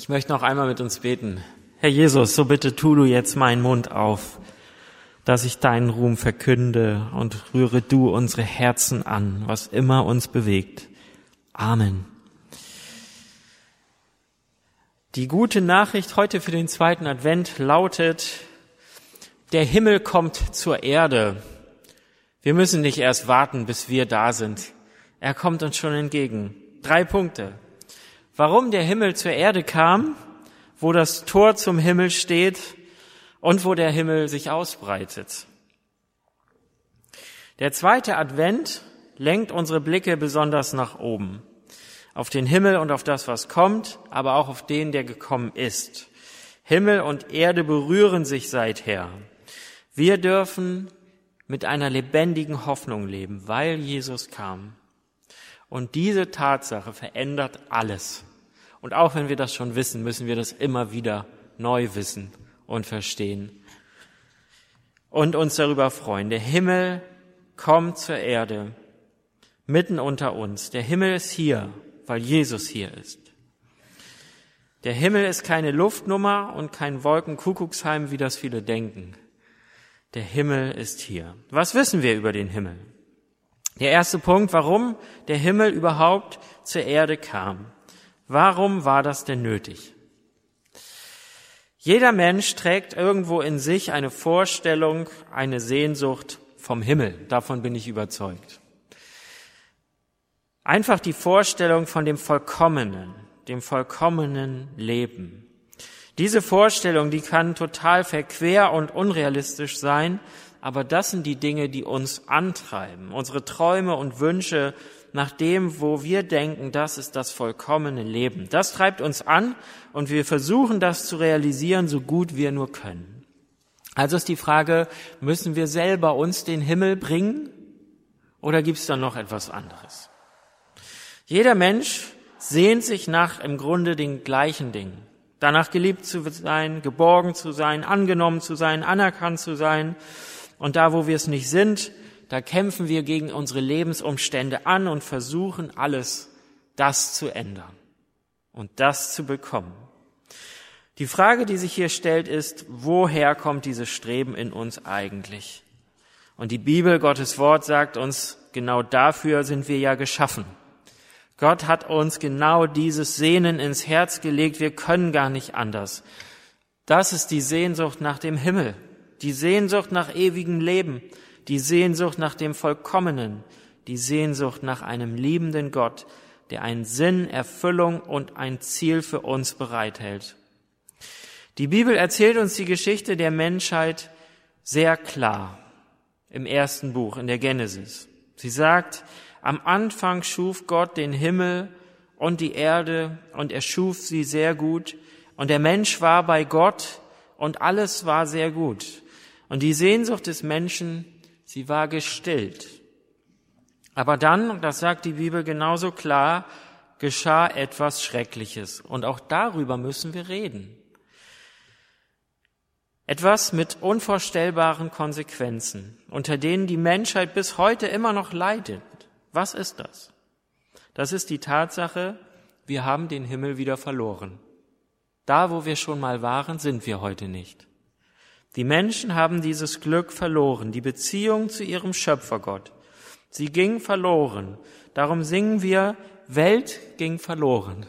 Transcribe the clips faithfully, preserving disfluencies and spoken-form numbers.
möchte noch einmal mit uns beten. Herr Jesus, so bitte tu du jetzt meinen Mund auf, dass ich deinen Ruhm verkünde, und rühre du unsere Herzen an, was immer uns bewegt. Amen. Die gute Nachricht heute für den zweiten Advent lautet: Der Himmel kommt zur Erde. Wir müssen nicht erst warten, bis wir da sind. Er kommt uns schon entgegen. Drei Punkte. Warum der Himmel zur Erde kam, wo das Tor zum Himmel steht und wo der Himmel sich ausbreitet. Der zweite Advent lenkt unsere Blicke besonders nach oben. Auf den Himmel und auf das, was kommt, aber auch auf den, der gekommen ist. Himmel und Erde berühren sich seither. Wir dürfen mit einer lebendigen Hoffnung leben, weil Jesus kam. Und diese Tatsache verändert alles. Und auch wenn wir das schon wissen, müssen wir das immer wieder neu wissen und verstehen. Und uns darüber freuen. Der Himmel kommt zur Erde, mitten unter uns. Der Himmel ist hier, weil Jesus hier ist. Der Himmel ist keine Luftnummer und kein Wolkenkuckucksheim, wie das viele denken. Der Himmel ist hier. Was wissen wir über den Himmel? Der erste Punkt, warum der Himmel überhaupt zur Erde kam. Warum war das denn nötig? Jeder Mensch trägt irgendwo in sich eine Vorstellung, eine Sehnsucht vom Himmel. Davon bin ich überzeugt. Einfach die Vorstellung von dem Vollkommenen, dem vollkommenen Leben. Diese Vorstellung, die kann total verquer und unrealistisch sein, aber das sind die Dinge, die uns antreiben. Unsere Träume und Wünsche nach dem, wo wir denken, das ist das vollkommene Leben. Das treibt uns an und wir versuchen, das zu realisieren, so gut wir nur können. Also ist die Frage, müssen wir selber uns den Himmel bringen oder gibt es da noch etwas anderes? Jeder Mensch sehnt sich nach im Grunde den gleichen Dingen. Danach geliebt zu sein, geborgen zu sein, angenommen zu sein, anerkannt zu sein. Und da, wo wir es nicht sind, da kämpfen wir gegen unsere Lebensumstände an und versuchen alles, das zu ändern und das zu bekommen. Die Frage, die sich hier stellt, ist, woher kommt dieses Streben in uns eigentlich? Und die Bibel, Gottes Wort, sagt uns, genau dafür sind wir ja geschaffen. Gott hat uns genau dieses Sehnen ins Herz gelegt, wir können gar nicht anders. Das ist die Sehnsucht nach dem Himmel, die Sehnsucht nach ewigem Leben, die Sehnsucht nach dem Vollkommenen, die Sehnsucht nach einem liebenden Gott, der einen Sinn, Erfüllung und ein Ziel für uns bereithält. Die Bibel erzählt uns die Geschichte der Menschheit sehr klar im ersten Buch, in der Genesis. Sie sagt, am Anfang schuf Gott den Himmel und die Erde und er schuf sie sehr gut und der Mensch war bei Gott und alles war sehr gut. Und die Sehnsucht des Menschen, sie war gestillt. Aber dann, und das sagt die Bibel genauso klar, geschah etwas Schreckliches. Und auch darüber müssen wir reden. Etwas mit unvorstellbaren Konsequenzen, unter denen die Menschheit bis heute immer noch leidet. Was ist das? Das ist die Tatsache, wir haben den Himmel wieder verloren. Da, wo wir schon mal waren, sind wir heute nicht. Die Menschen haben dieses Glück verloren, die Beziehung zu ihrem Schöpfergott. Sie ging verloren. Darum singen wir, Welt ging verloren.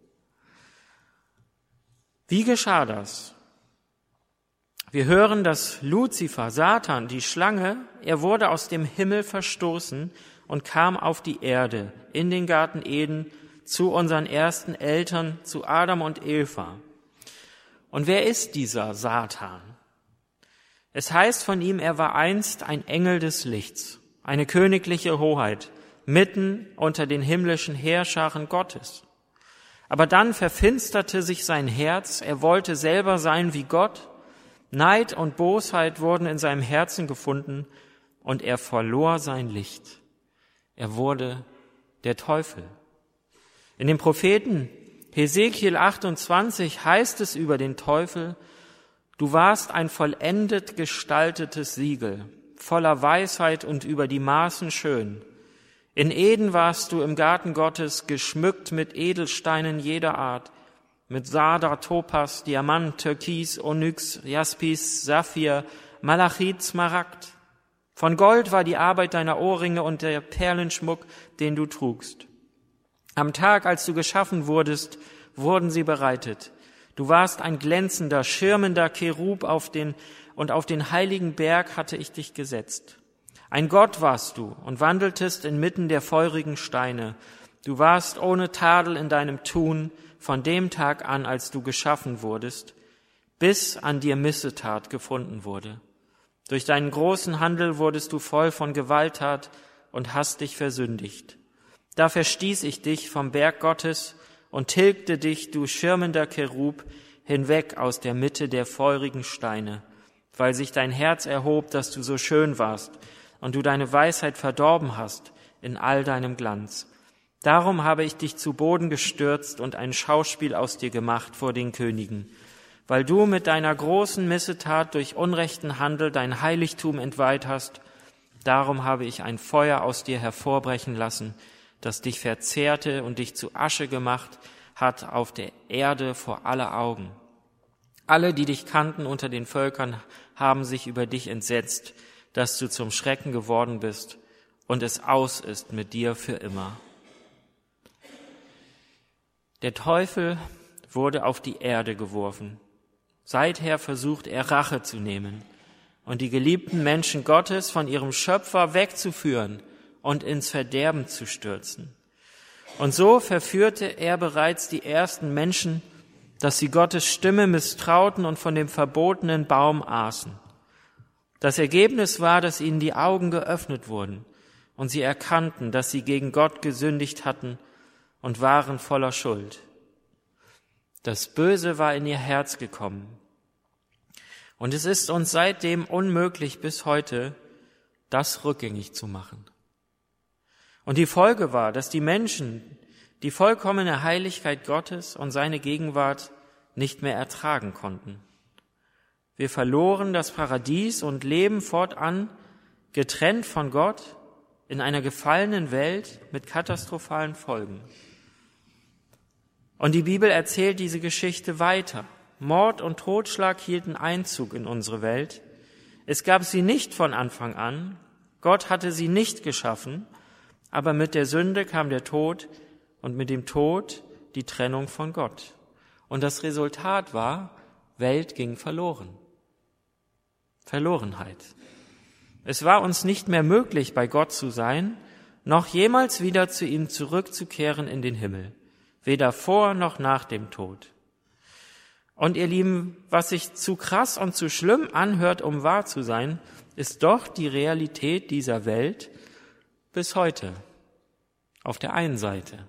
Wie geschah das? Wir hören, dass Luzifer, Satan, die Schlange, er wurde aus dem Himmel verstoßen und kam auf die Erde, in den Garten Eden, zu unseren ersten Eltern, zu Adam und Eva. Und wer ist dieser Satan? Es heißt von ihm, er war einst ein Engel des Lichts, eine königliche Hoheit, mitten unter den himmlischen Heerscharen Gottes. Aber dann verfinsterte sich sein Herz, er wollte selber sein wie Gott, Neid und Bosheit wurden in seinem Herzen gefunden und er verlor sein Licht. Er wurde der Teufel. In dem Propheten Hesekiel achtundzwanzig heißt es über den Teufel, du warst ein vollendet gestaltetes Siegel, voller Weisheit und über die Maßen schön. In Eden warst du im Garten Gottes geschmückt mit Edelsteinen jeder Art. mit Sarder, Topas, Diamant, Türkis, Onyx, Jaspis, Saphir, Malachit, Smaragd. Von Gold war die Arbeit deiner Ohrringe und der Perlenschmuck, den du trugst. Am Tag, als du geschaffen wurdest, wurden sie bereitet. Du warst ein glänzender, schirmender Cherub auf den, und auf den heiligen Berg hatte ich dich gesetzt. Ein Gott warst du und wandeltest inmitten der feurigen Steine. Du warst ohne Tadel in deinem Tun von dem Tag an, als du geschaffen wurdest, bis an dir Missetat gefunden wurde. Durch deinen großen Handel wurdest du voll von Gewalttat und hast dich versündigt. Da verstieß ich dich vom Berg Gottes und tilgte dich, du schirmender Cherub, hinweg aus der Mitte der feurigen Steine, weil sich dein Herz erhob, dass du so schön warst und du deine Weisheit verdorben hast in all deinem Glanz. Darum habe ich dich zu Boden gestürzt und ein Schauspiel aus dir gemacht vor den Königen, weil du mit deiner großen Missetat durch unrechten Handel dein Heiligtum entweiht hast. Darum habe ich ein Feuer aus dir hervorbrechen lassen, das dich verzehrte und dich zu Asche gemacht hat auf der Erde vor aller Augen. Alle, die dich kannten unter den Völkern, haben sich über dich entsetzt, dass du zum Schrecken geworden bist und es aus ist mit dir für immer. Der Teufel wurde auf die Erde geworfen. Seither versucht er Rache zu nehmen und die geliebten Menschen Gottes von ihrem Schöpfer wegzuführen und ins Verderben zu stürzen. Und so verführte er bereits die ersten Menschen, dass sie Gottes Stimme misstrauten und von dem verbotenen Baum aßen. Das Ergebnis war, dass ihnen die Augen geöffnet wurden und sie erkannten, dass sie gegen Gott gesündigt hatten und waren voller Schuld. Das Böse war in ihr Herz gekommen. Und es ist uns seitdem unmöglich bis heute, das rückgängig zu machen. Und die Folge war, dass die Menschen die vollkommene Heiligkeit Gottes und seine Gegenwart nicht mehr ertragen konnten. Wir verloren das Paradies und leben fortan getrennt von Gott in einer gefallenen Welt mit katastrophalen Folgen. Und die Bibel erzählt diese Geschichte weiter. Mord und Totschlag hielten Einzug in unsere Welt. Es gab sie nicht von Anfang an. Gott hatte sie nicht geschaffen, aber mit der Sünde kam der Tod und mit dem Tod die Trennung von Gott. Und das Resultat war, Welt ging verloren. Verlorenheit. Es war uns nicht mehr möglich, bei Gott zu sein, noch jemals wieder zu ihm zurückzukehren in den Himmel. Weder vor noch nach dem Tod. Und ihr Lieben, was sich zu krass und zu schlimm anhört, um wahr zu sein, ist doch die Realität dieser Welt bis heute. Auf der einen Seite.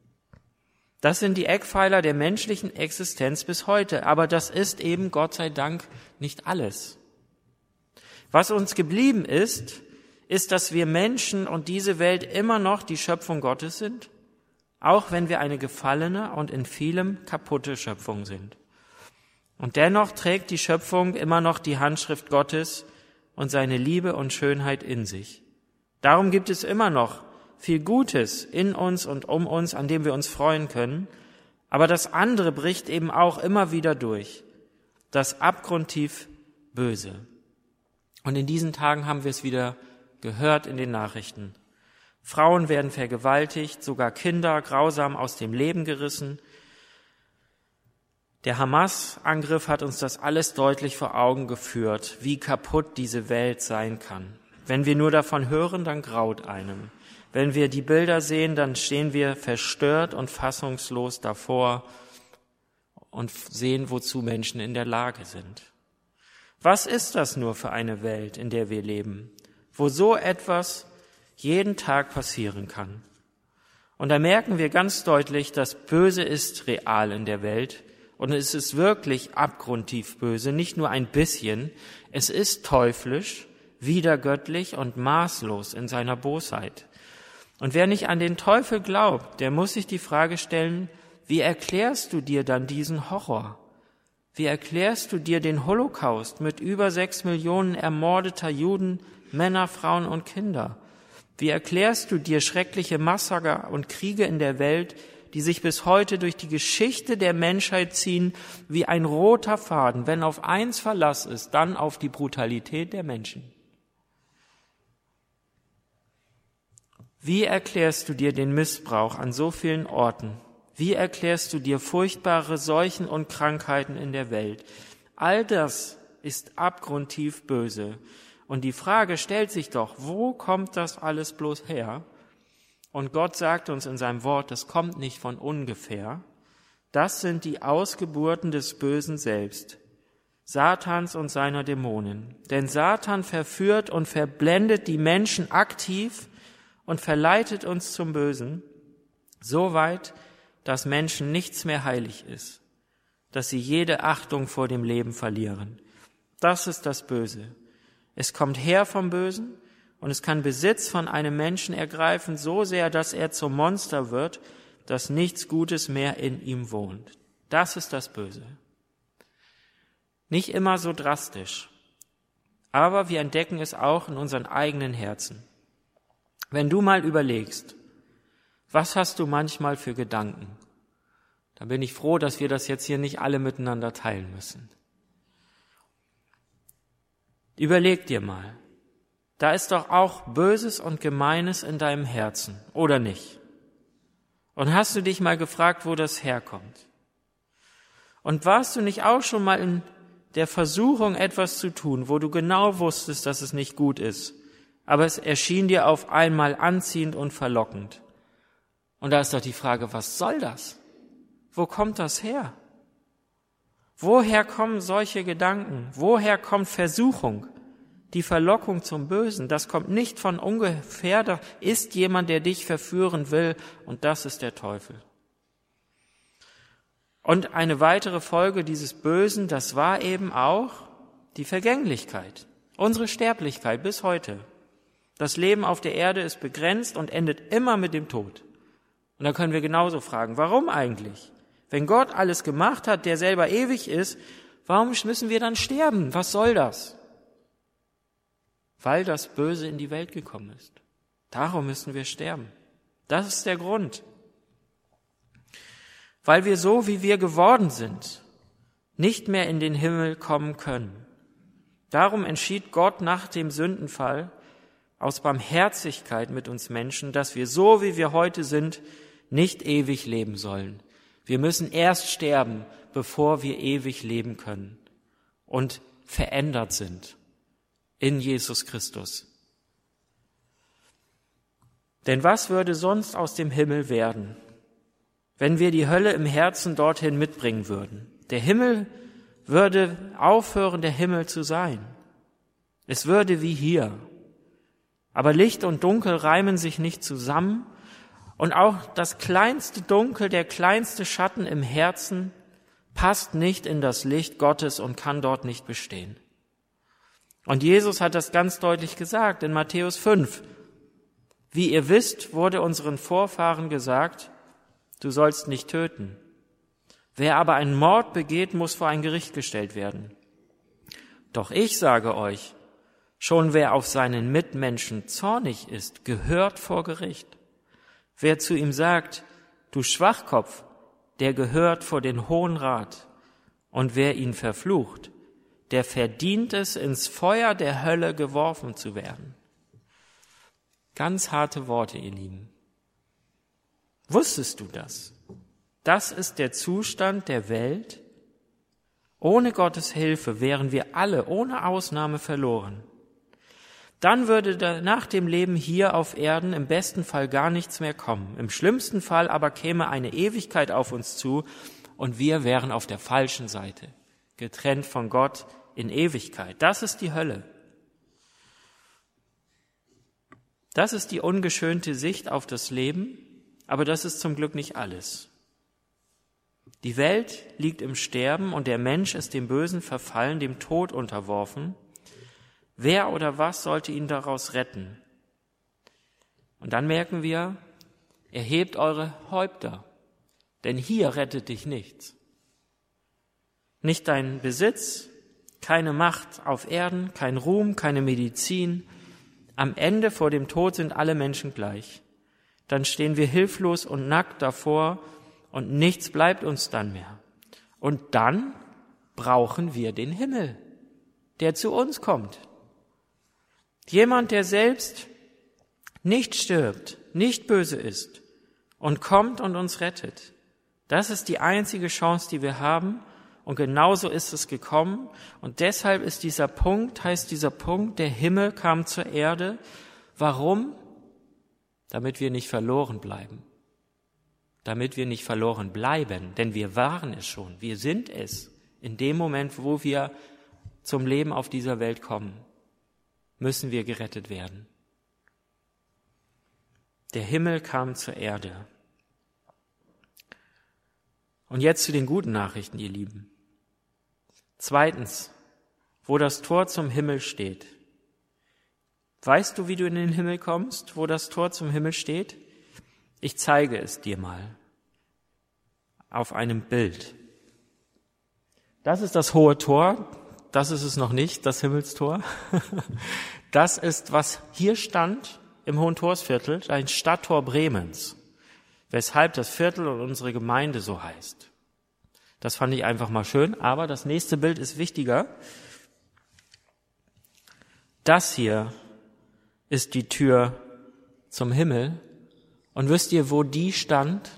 Das sind die Eckpfeiler der menschlichen Existenz bis heute. Aber das ist eben, Gott sei Dank, nicht alles. Was uns geblieben ist, ist, dass wir Menschen und diese Welt immer noch die Schöpfung Gottes sind, auch wenn wir eine gefallene und in vielem kaputte Schöpfung sind. Und dennoch trägt die Schöpfung immer noch die Handschrift Gottes und seine Liebe und Schönheit in sich. Darum gibt es immer noch viel Gutes in uns und um uns, an dem wir uns freuen können. Aber das andere bricht eben auch immer wieder durch. Das abgrundtief Böse. Und in diesen Tagen haben wir es wieder gehört in den Nachrichten. Frauen werden vergewaltigt, sogar Kinder grausam aus dem Leben gerissen. Der Hamas-Angriff hat uns das alles deutlich vor Augen geführt, wie kaputt diese Welt sein kann. Wenn wir nur davon hören, dann graut einem. Wenn wir die Bilder sehen, dann stehen wir verstört und fassungslos davor und sehen, wozu Menschen in der Lage sind. Was ist das nur für eine Welt, in der wir leben, wo so etwas jeden Tag passieren kann? Und da merken wir ganz deutlich, das Böse ist real in der Welt und es ist wirklich abgrundtief böse, nicht nur ein bisschen. Es ist teuflisch, widergöttlich und maßlos in seiner Bosheit. Und wer nicht an den Teufel glaubt, der muss sich die Frage stellen, wie erklärst du dir dann diesen Horror? Wie erklärst du dir den Holocaust mit über sechs Millionen ermordeter Juden, Männer, Frauen und Kinder? Wie erklärst du dir schreckliche Massaker und Kriege in der Welt, die sich bis heute durch die Geschichte der Menschheit ziehen, wie ein roter Faden. Wenn auf eins Verlass ist, dann auf die Brutalität der Menschen. Wie erklärst du dir den Missbrauch an so vielen Orten? Wie erklärst du dir furchtbare Seuchen und Krankheiten in der Welt? All das ist abgrundtief böse. Und die Frage stellt sich doch, wo kommt das alles bloß her? Und Gott sagt uns in seinem Wort, das kommt nicht von ungefähr. Das sind die Ausgeburten des Bösen selbst, Satans und seiner Dämonen. Denn Satan verführt und verblendet die Menschen aktiv und verleitet uns zum Bösen, so weit, dass Menschen nichts mehr heilig ist, dass sie jede Achtung vor dem Leben verlieren. Das ist das Böse. Es kommt her vom Bösen und es kann Besitz von einem Menschen ergreifen, so sehr, dass er zum Monster wird, dass nichts Gutes mehr in ihm wohnt. Das ist das Böse. Nicht immer so drastisch, aber wir entdecken es auch in unseren eigenen Herzen. Wenn du mal überlegst, was hast du manchmal für Gedanken? Dann bin ich froh, dass wir das jetzt hier nicht alle miteinander teilen müssen. Überleg dir mal, da ist doch auch Böses und Gemeines in deinem Herzen, oder nicht? Und hast du dich mal gefragt, wo das herkommt? Und warst du nicht auch schon mal in der Versuchung, etwas zu tun, wo du genau wusstest, dass es nicht gut ist, aber es erschien dir auf einmal anziehend und verlockend? Und da ist doch die Frage, was soll das? Wo kommt das her? Woher kommen solche Gedanken? Woher kommt Versuchung? Die Verlockung zum Bösen, das kommt nicht von ungefähr, da ist jemand, der dich verführen will, und das ist der Teufel. Und eine weitere Folge dieses Bösen, das war eben auch die Vergänglichkeit, unsere Sterblichkeit bis heute. Das Leben auf der Erde ist begrenzt und endet immer mit dem Tod. Und da können wir genauso fragen, warum eigentlich? Wenn Gott alles gemacht hat, der selber ewig ist, warum müssen wir dann sterben? Was soll das? Weil das Böse in die Welt gekommen ist. Darum müssen wir sterben. Das ist der Grund. Weil wir so, wie wir geworden sind, nicht mehr in den Himmel kommen können. Darum entschied Gott nach dem Sündenfall aus Barmherzigkeit mit uns Menschen, dass wir so, wie wir heute sind, nicht ewig leben sollen. Wir müssen erst sterben, bevor wir ewig leben können und verändert sind in Jesus Christus. Denn was würde sonst aus dem Himmel werden, wenn wir die Hölle im Herzen dorthin mitbringen würden? Der Himmel würde aufhören, der Himmel zu sein. Es würde wie hier. Aber Licht und Dunkel reimen sich nicht zusammen. Und auch das kleinste Dunkel, der kleinste Schatten im Herzen passt nicht in das Licht Gottes und kann dort nicht bestehen. Und Jesus hat das ganz deutlich gesagt in Matthäus fünf. Wie ihr wisst, wurde unseren Vorfahren gesagt, du sollst nicht töten. Wer aber einen Mord begeht, muss vor ein Gericht gestellt werden. Doch ich sage euch, schon wer auf seinen Mitmenschen zornig ist, gehört vor Gericht. Wer zu ihm sagt, du Schwachkopf, der gehört vor den Hohen Rat. Und wer ihn verflucht, der verdient es, ins Feuer der Hölle geworfen zu werden. Ganz harte Worte, ihr Lieben. Wusstest du das? Das ist der Zustand der Welt. Ohne Gottes Hilfe wären wir alle ohne Ausnahme verloren. Dann würde nach dem Leben hier auf Erden im besten Fall gar nichts mehr kommen. Im schlimmsten Fall aber käme eine Ewigkeit auf uns zu und wir wären auf der falschen Seite, getrennt von Gott in Ewigkeit. Das ist die Hölle. Das ist die ungeschönte Sicht auf das Leben, aber das ist zum Glück nicht alles. Die Welt liegt im Sterben und der Mensch ist dem Bösen verfallen, dem Tod unterworfen. Wer oder was sollte ihn daraus retten? Und dann merken wir, erhebt eure Häupter, denn hier rettet dich nichts. Nicht dein Besitz, keine Macht auf Erden, kein Ruhm, keine Medizin. Am Ende vor dem Tod sind alle Menschen gleich. Dann stehen wir hilflos und nackt davor und nichts bleibt uns dann mehr. Und dann brauchen wir den Himmel, der zu uns kommt. Jemand, der selbst nicht stirbt, nicht böse ist und kommt und uns rettet. Das ist die einzige Chance, die wir haben. Und genauso ist es gekommen. Und deshalb ist dieser Punkt, heißt dieser Punkt, der Himmel kam zur Erde. Warum? Damit wir nicht verloren bleiben. Damit wir nicht verloren bleiben, denn wir waren es schon. Wir sind es. In dem Moment, wo wir zum Leben auf dieser Welt kommen, müssen wir gerettet werden. Der Himmel kam zur Erde. Und jetzt zu den guten Nachrichten, ihr Lieben. Zweitens, wo das Tor zum Himmel steht. Weißt du, wie du in den Himmel kommst, wo das Tor zum Himmel steht? Ich zeige es dir mal auf einem Bild. Das ist das hohe Tor, das ist es noch nicht, das Himmelstor. Das ist, was hier stand im Hohentorsviertel, ein Stadttor Bremens, weshalb das Viertel und unsere Gemeinde so heißt. Das fand ich einfach mal schön, aber das nächste Bild ist wichtiger. Das hier ist die Tür zum Himmel. Und wisst ihr, wo die stand?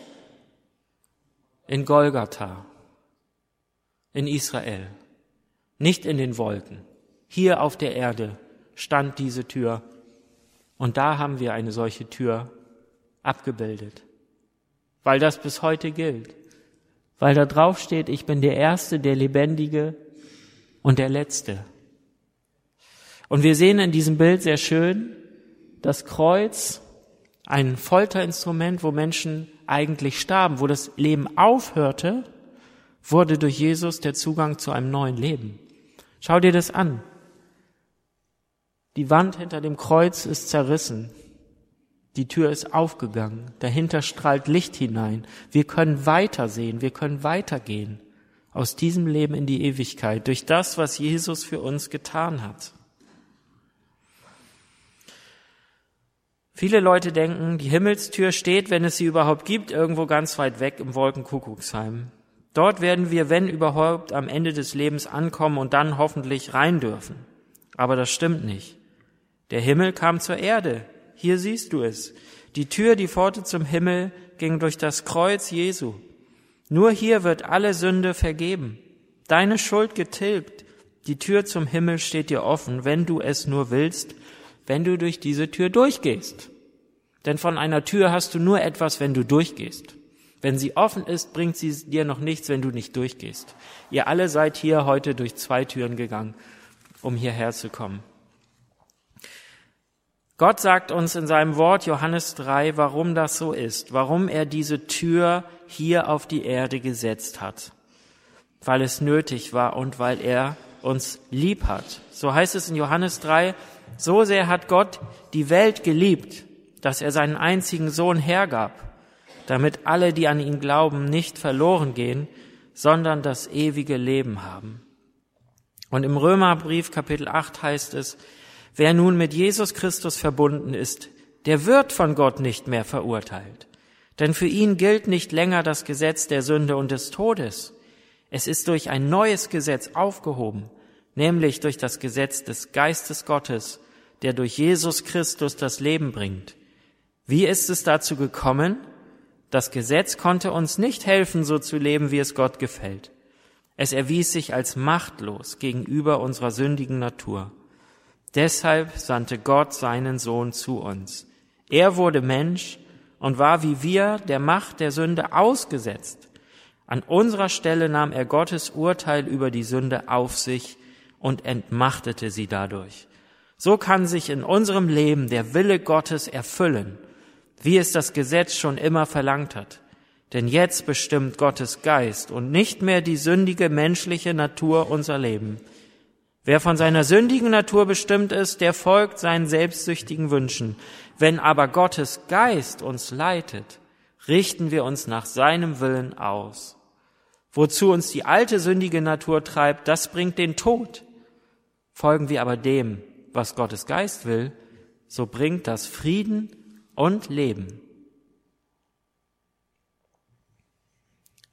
In Golgatha, in Israel, nicht in den Wolken. Hier auf der Erde stand diese Tür. Und da haben wir eine solche Tür abgebildet, weil das bis heute gilt. Weil da drauf steht, ich bin der Erste, der Lebendige und der Letzte. Und wir sehen in diesem Bild sehr schön das Kreuz, ein Folterinstrument, wo Menschen eigentlich starben, wo das Leben aufhörte, wurde durch Jesus der Zugang zu einem neuen Leben. Schau dir das an. Die Wand hinter dem Kreuz ist zerrissen. Die Tür ist aufgegangen. Dahinter strahlt Licht hinein. Wir können weitersehen. Wir können weitergehen aus diesem Leben in die Ewigkeit durch das, was Jesus für uns getan hat. Viele Leute denken, die Himmelstür steht, wenn es sie überhaupt gibt, irgendwo ganz weit weg im Wolkenkuckucksheim. Dort werden wir, wenn überhaupt, am Ende des Lebens ankommen und dann hoffentlich rein dürfen. Aber das stimmt nicht. Der Himmel kam zur Erde. Hier siehst du es. Die Tür, die Pforte zum Himmel, ging durch das Kreuz Jesu. Nur hier wird alle Sünde vergeben. Deine Schuld getilgt. Die Tür zum Himmel steht dir offen, wenn du es nur willst, wenn du durch diese Tür durchgehst. Denn von einer Tür hast du nur etwas, wenn du durchgehst. Wenn sie offen ist, bringt sie dir noch nichts, wenn du nicht durchgehst. Ihr alle seid hier heute durch zwei Türen gegangen, um hierher zu kommen. Gott sagt uns in seinem Wort Johannes drei, warum das so ist, warum er diese Tür hier auf die Erde gesetzt hat. Weil es nötig war und weil er uns lieb hat. So heißt es in Johannes drei, so sehr hat Gott die Welt geliebt, dass er seinen einzigen Sohn hergab, damit alle, die an ihn glauben, nicht verloren gehen, sondern das ewige Leben haben. Und im Römerbrief Kapitel acht heißt es, wer nun mit Jesus Christus verbunden ist, der wird von Gott nicht mehr verurteilt. Denn für ihn gilt nicht länger das Gesetz der Sünde und des Todes. Es ist durch ein neues Gesetz aufgehoben, nämlich durch das Gesetz des Geistes Gottes, der durch Jesus Christus das Leben bringt. Wie ist es dazu gekommen? Das Gesetz konnte uns nicht helfen, so zu leben, wie es Gott gefällt. Es erwies sich als machtlos gegenüber unserer sündigen Natur. Deshalb sandte Gott seinen Sohn zu uns. Er wurde Mensch und war wie wir der Macht der Sünde ausgesetzt. An unserer Stelle nahm er Gottes Urteil über die Sünde auf sich und entmachtete sie dadurch. So kann sich in unserem Leben der Wille Gottes erfüllen, wie es das Gesetz schon immer verlangt hat. Denn jetzt bestimmt Gottes Geist und nicht mehr die sündige menschliche Natur unser Leben. Wer von seiner sündigen Natur bestimmt ist, der folgt seinen selbstsüchtigen Wünschen. Wenn aber Gottes Geist uns leitet, richten wir uns nach seinem Willen aus. Wozu uns die alte sündige Natur treibt, das bringt den Tod. Folgen wir aber dem, was Gottes Geist will, so bringt das Frieden und Leben.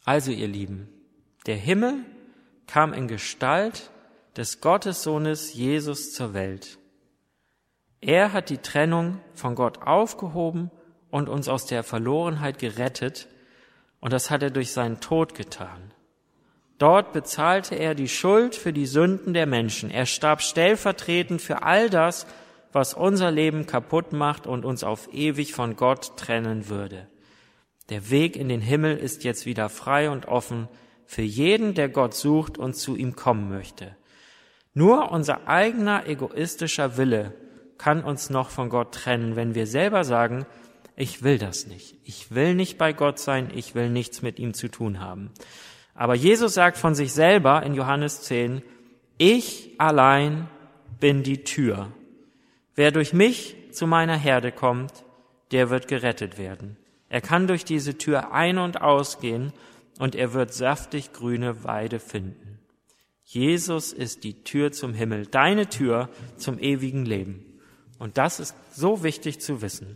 Also ihr Lieben, der Himmel kam in Gestalt des Gottessohnes Jesus zur Welt. Er hat die Trennung von Gott aufgehoben und uns aus der Verlorenheit gerettet, und das hat er durch seinen Tod getan. Dort bezahlte er die Schuld für die Sünden der Menschen. Er starb stellvertretend für all das, was unser Leben kaputt macht und uns auf ewig von Gott trennen würde. Der Weg in den Himmel ist jetzt wieder frei und offen für jeden, der Gott sucht und zu ihm kommen möchte. Nur unser eigener egoistischer Wille kann uns noch von Gott trennen, wenn wir selber sagen, ich will das nicht. Ich will nicht bei Gott sein, ich will nichts mit ihm zu tun haben. Aber Jesus sagt von sich selber in Johannes zehn, ich allein bin die Tür. Wer durch mich zu meiner Herde kommt, der wird gerettet werden. Er kann durch diese Tür ein- und ausgehen und er wird saftig grüne Weide finden. Jesus ist die Tür zum Himmel, deine Tür zum ewigen Leben. Und das ist so wichtig zu wissen.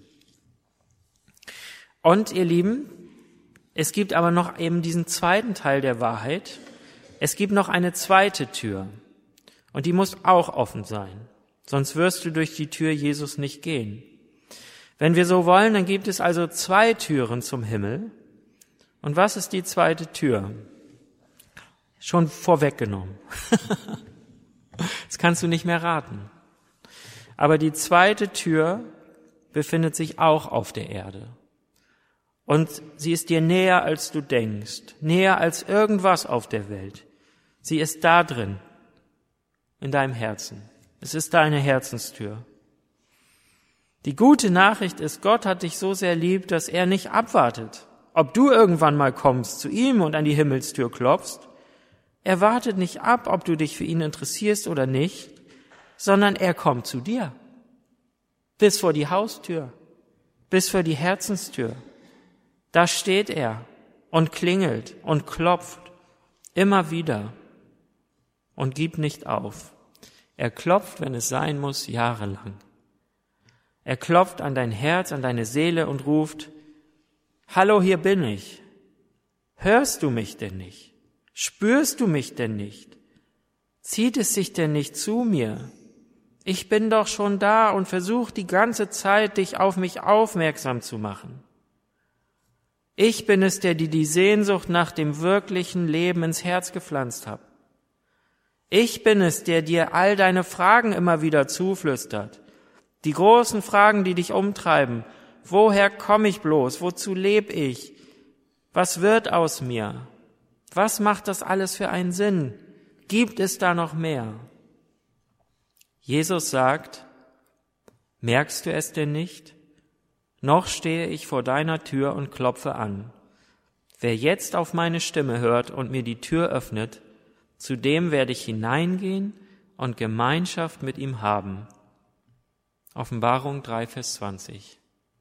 Und ihr Lieben, es gibt aber noch eben diesen zweiten Teil der Wahrheit. Es gibt noch eine zweite Tür. Und die muss auch offen sein. Sonst wirst du durch die Tür Jesus nicht gehen. Wenn wir so wollen, dann gibt es also zwei Türen zum Himmel. Und was ist die zweite Tür? Schon vorweggenommen. Das kannst du nicht mehr raten. Aber die zweite Tür befindet sich auch auf der Erde. Und sie ist dir näher, als du denkst, näher als irgendwas auf der Welt. Sie ist da drin, in deinem Herzen. Es ist deine Herzenstür. Die gute Nachricht ist, Gott hat dich so sehr lieb, dass er nicht abwartet, ob du irgendwann mal kommst zu ihm und an die Himmelstür klopfst. Er wartet nicht ab, ob du dich für ihn interessierst oder nicht, sondern er kommt zu dir. Bis vor die Haustür, bis vor die Herzenstür. Da steht er und klingelt und klopft immer wieder und gibt nicht auf. Er klopft, wenn es sein muss, jahrelang. Er klopft an dein Herz, an deine Seele und ruft, hallo, hier bin ich. Hörst du mich denn nicht? Spürst du mich denn nicht? Zieht es sich denn nicht zu mir? Ich bin doch schon da und versuche die ganze Zeit, dich auf mich aufmerksam zu machen. Ich bin es, der dir die Sehnsucht nach dem wirklichen Leben ins Herz gepflanzt hat. Ich bin es, der dir all deine Fragen immer wieder zuflüstert. Die großen Fragen, die dich umtreiben. Woher komme ich bloß? Wozu lebe ich? Was wird aus mir? Was macht das alles für einen Sinn? Gibt es da noch mehr? Jesus sagt, merkst du es denn nicht? Noch stehe ich vor deiner Tür und klopfe an. Wer jetzt auf meine Stimme hört und mir die Tür öffnet, zu dem werde ich hineingehen und Gemeinschaft mit ihm haben. Offenbarung drei, Vers zwanzig.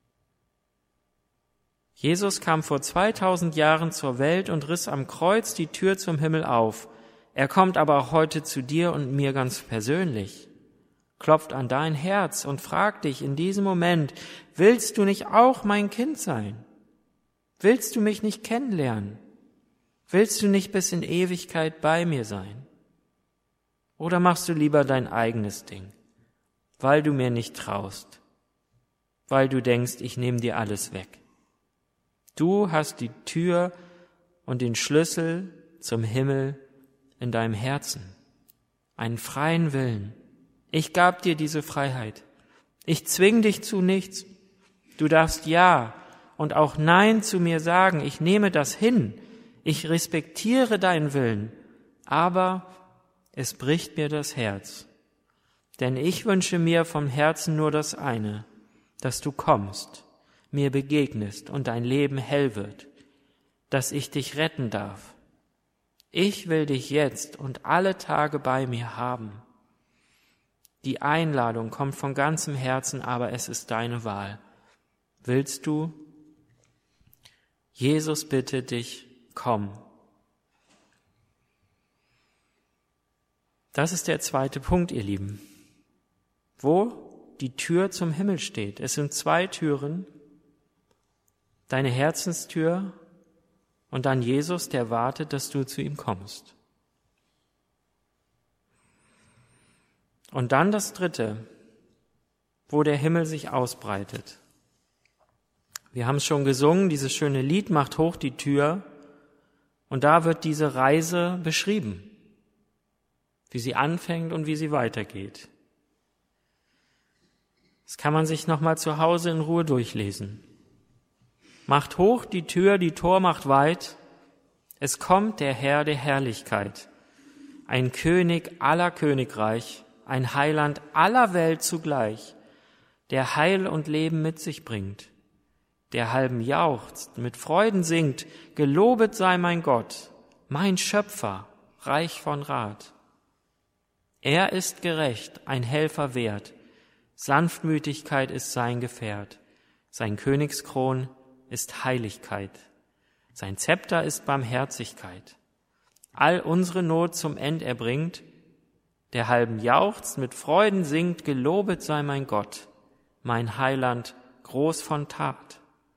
Jesus kam vor zweitausend Jahren zur Welt und riss am Kreuz die Tür zum Himmel auf. Er kommt aber auch heute zu dir und mir ganz persönlich, klopft an dein Herz und fragt dich in diesem Moment, willst du nicht auch mein Kind sein? Willst du mich nicht kennenlernen? Willst du nicht bis in Ewigkeit bei mir sein? Oder machst du lieber dein eigenes Ding, weil du mir nicht traust, weil du denkst, ich nehme dir alles weg? Du hast die Tür und den Schlüssel zum Himmel in deinem Herzen, einen freien Willen. Ich gab dir diese Freiheit. Ich zwing dich zu nichts. Du darfst Ja und auch Nein zu mir sagen. Ich nehme das hin. Ich respektiere deinen Willen. Aber es bricht mir das Herz. Denn ich wünsche mir vom Herzen nur das eine, dass du kommst, mir begegnest und dein Leben hell wird, dass ich dich retten darf. Ich will dich jetzt und alle Tage bei mir haben. Die Einladung kommt von ganzem Herzen, aber es ist deine Wahl. Willst du? Jesus bittet dich, komm. Das ist der zweite Punkt, ihr Lieben, wo die Tür zum Himmel steht. Es sind zwei Türen, deine Herzenstür Und dann Jesus, der wartet, dass du zu ihm kommst. Und dann das Dritte, wo der Himmel sich ausbreitet. Wir haben es schon gesungen, dieses schöne Lied, macht hoch die Tür. Und da wird diese Reise beschrieben, wie sie anfängt und wie sie weitergeht. Das kann man sich nochmal zu Hause in Ruhe durchlesen. Macht hoch die Tür, die Tor macht weit. Es kommt der Herr der Herrlichkeit, ein König aller Königreich, ein Heiland aller Welt zugleich, der Heil und Leben mit sich bringt, der halben jauchzt, mit Freuden singt, gelobet sei mein Gott, mein Schöpfer, reich von Rat. Er ist gerecht, ein Helfer wert, Sanftmütigkeit ist sein Gefährt, sein Königskron ist Heiligkeit, sein Zepter ist Barmherzigkeit. All unsere Not zum End er bringt, der halben jauchzt, mit Freuden singt, gelobet sei mein Gott, mein Heiland, groß von Tat.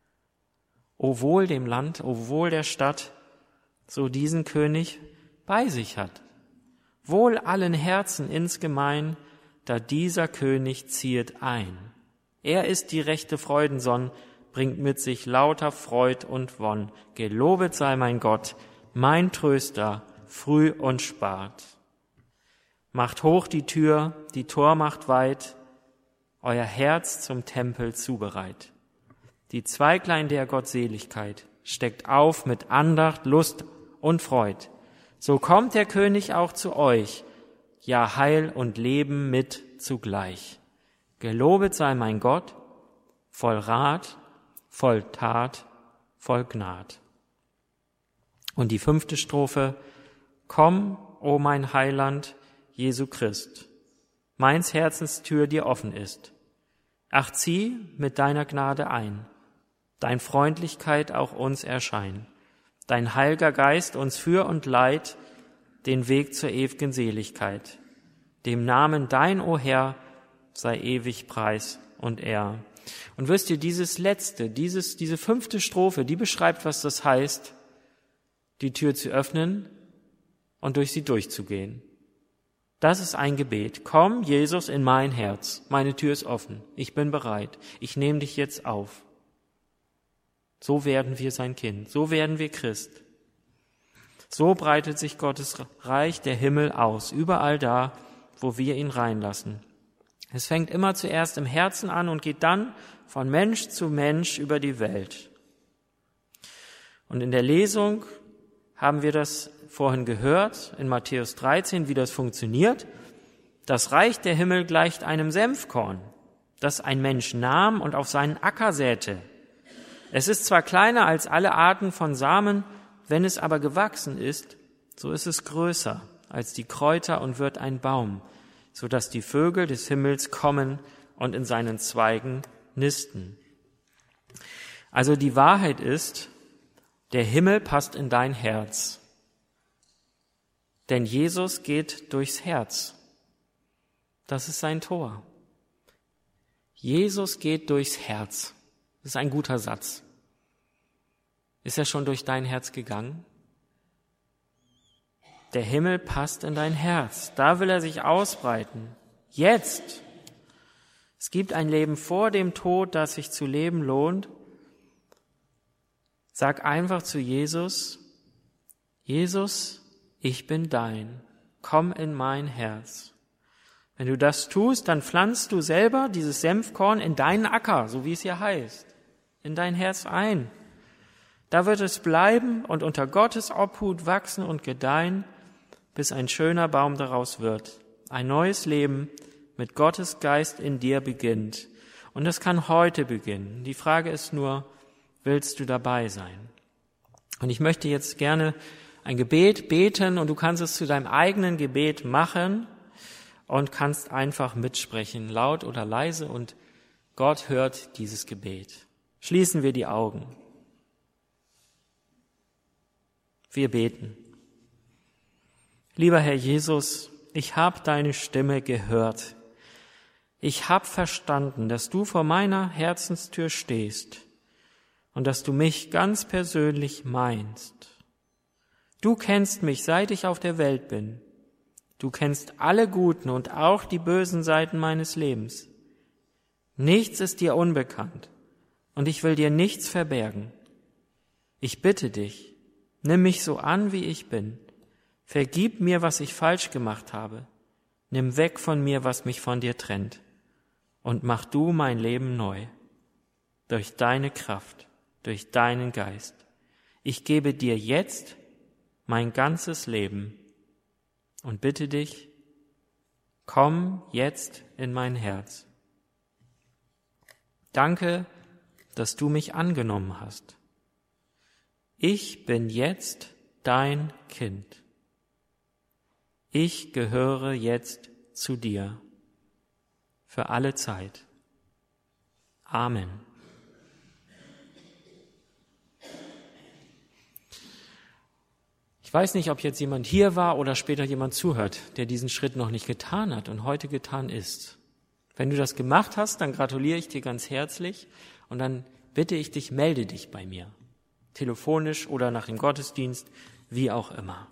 O wohl dem Land, o wohl der Stadt, so diesen König bei sich hat. Wohl allen Herzen insgemein, da dieser König ziehet ein. Er ist die rechte Freudensonn, bringt mit sich lauter Freud und Wonn. Gelobet sei mein Gott, mein Tröster, früh und spart. Macht hoch die Tür, die Tor macht weit, euer Herz zum Tempel zubereit. Die Zweiglein der Gottseligkeit steckt auf mit Andacht, Lust und Freud. So kommt der König auch zu euch, ja Heil und Leben mit zugleich. Gelobet sei mein Gott, voll Rat, voll Tat, voll Gnad. Und die fünfte Strophe, komm, o mein Heiland, Jesu Christ, meins Herzens Tür dir offen ist. Ach, zieh mit deiner Gnade ein, dein Freundlichkeit auch uns erschein, dein heilger Geist uns für und leid, den Weg zur ew'gen Seligkeit. Dem Namen dein, o Herr, sei ewig Preis und Ehr. Und wisst ihr, dieses letzte, dieses, diese fünfte Strophe, die beschreibt, was das heißt, die Tür zu öffnen und durch sie durchzugehen. Das ist ein Gebet. Komm, Jesus, in mein Herz. Meine Tür ist offen. Ich bin bereit. Ich nehme dich jetzt auf. So werden wir sein Kind. So werden wir Christ. So breitet sich Gottes Reich, der Himmel, aus. Überall da, wo wir ihn reinlassen. Es fängt immer zuerst im Herzen an und geht dann von Mensch zu Mensch über die Welt. Und in der Lesung haben wir das vorhin gehört, in Matthäus dreizehn, wie das funktioniert. Das Reich der Himmel gleicht einem Senfkorn, das ein Mensch nahm und auf seinen Acker säte. Es ist zwar kleiner als alle Arten von Samen, wenn es aber gewachsen ist, so ist es größer als die Kräuter und wird ein Baum, so dass die Vögel des Himmels kommen und in seinen Zweigen nisten. Also die Wahrheit ist, der Himmel passt in dein Herz. Denn Jesus geht durchs Herz. Das ist sein Tor. Jesus geht durchs Herz. Das ist ein guter Satz. Ist er schon durch dein Herz gegangen? Der Himmel passt in dein Herz. Da will er sich ausbreiten. Jetzt. Es gibt ein Leben vor dem Tod, das sich zu leben lohnt. Sag einfach zu Jesus, Jesus, ich bin dein. Komm in mein Herz. Wenn du das tust, dann pflanzt du selber dieses Senfkorn in deinen Acker, so wie es hier heißt, in dein Herz ein. Da wird es bleiben und unter Gottes Obhut wachsen und gedeihen, bis ein schöner Baum daraus wird. Ein neues Leben mit Gottes Geist in dir beginnt. Und das kann heute beginnen. Die Frage ist nur, willst du dabei sein? Und ich möchte jetzt gerne ein Gebet beten und du kannst es zu deinem eigenen Gebet machen und kannst einfach mitsprechen, laut oder leise, und Gott hört dieses Gebet. Schließen wir die Augen. Wir beten. Lieber Herr Jesus, ich habe deine Stimme gehört. Ich habe verstanden, dass du vor meiner Herzenstür stehst und dass du mich ganz persönlich meinst. Du kennst mich, seit ich auf der Welt bin. Du kennst alle guten und auch die bösen Seiten meines Lebens. Nichts ist dir unbekannt und ich will dir nichts verbergen. Ich bitte dich, nimm mich so an, wie ich bin. Vergib mir, was ich falsch gemacht habe. Nimm weg von mir, was mich von dir trennt. Und mach du mein Leben neu. Durch deine Kraft, durch deinen Geist. Ich gebe dir jetzt mein ganzes Leben und bitte dich, komm jetzt in mein Herz. Danke, dass du mich angenommen hast. Ich bin jetzt dein Kind. Ich gehöre jetzt zu dir für alle Zeit. Amen. Ich weiß nicht, ob jetzt jemand hier war oder später jemand zuhört, der diesen Schritt noch nicht getan hat und heute getan ist. Wenn du das gemacht hast, dann gratuliere ich dir ganz herzlich und dann bitte ich dich, melde dich bei mir. Telefonisch oder nach dem Gottesdienst, wie auch immer.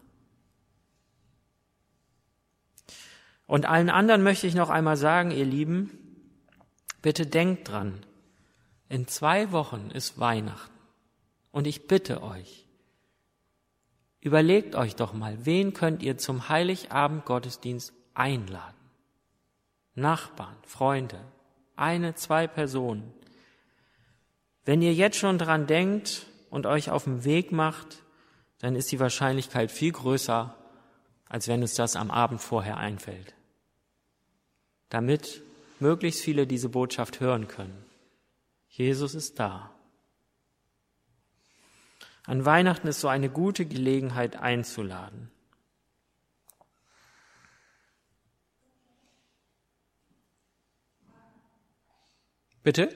Und allen anderen möchte ich noch einmal sagen, ihr Lieben, bitte denkt dran, in zwei Wochen ist Weihnachten und ich bitte euch, überlegt euch doch mal, wen könnt ihr zum Heiligabend-Gottesdienst einladen? Nachbarn, Freunde, eine, zwei Personen. Wenn ihr jetzt schon dran denkt und euch auf den Weg macht, dann ist die Wahrscheinlichkeit viel größer, als wenn uns das am Abend vorher einfällt. Damit möglichst viele diese Botschaft hören können. Jesus ist da. An Weihnachten ist so eine gute Gelegenheit einzuladen. Bitte?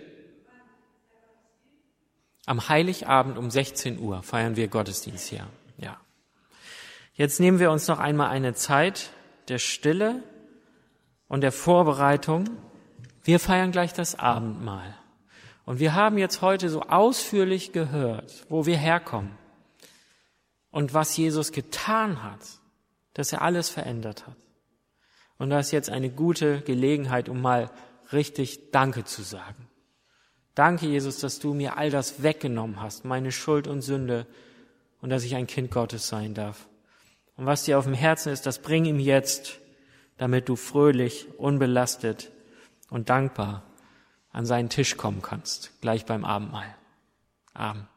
Am Heiligabend um sechzehn Uhr feiern wir Gottesdienst hier. Ja. Jetzt nehmen wir uns noch einmal eine Zeit der Stille und der Vorbereitung. Wir feiern gleich das Abendmahl. Und wir haben jetzt heute so ausführlich gehört, wo wir herkommen und was Jesus getan hat, dass er alles verändert hat. Und das ist jetzt eine gute Gelegenheit, um mal richtig Danke zu sagen. Danke, Jesus, dass du mir all das weggenommen hast, meine Schuld und Sünde, und dass ich ein Kind Gottes sein darf. Und was dir auf dem Herzen ist, das bring ihm jetzt, damit du fröhlich, unbelastet und dankbar an seinen Tisch kommen kannst, gleich beim Abendmahl. Amen.